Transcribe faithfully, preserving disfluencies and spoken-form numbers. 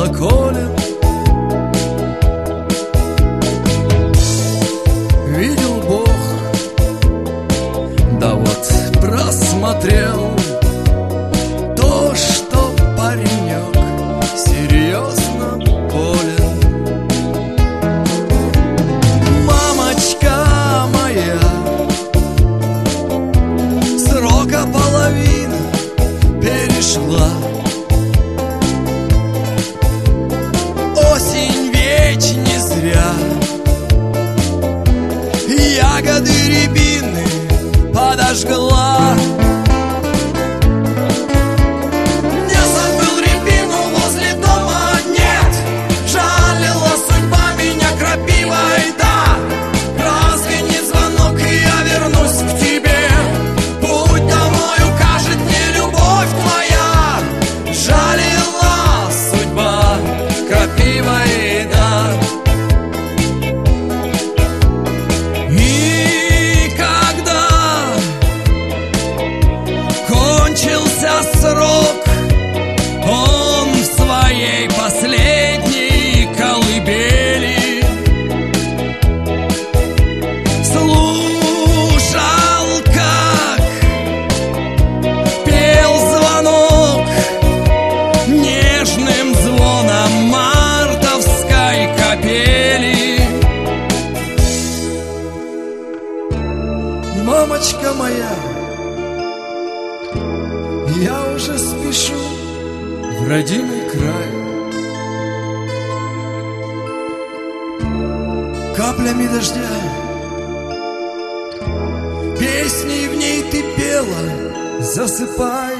колоколен. Видел Бог, да вот просмотрел то, что паренек серьезно болен. Мамочка моя, срока половина перешла. Осень ведь не зря ягоды рябины подожгла. Не забыл рябину возле дома, нет, жалила судьба меня крапивой, да. Разве не звонок, и я вернусь к тебе? Путь домой укажет мне любовь твоя. Жалила судьба крапивой, да. Срок, он в своей последней колыбели слушал, как пел звонок нежным звоном мартовской капели. Мамочка моя, я уже спешу в родимый край. Каплями дождя, песней в ней ты пела, засыпай.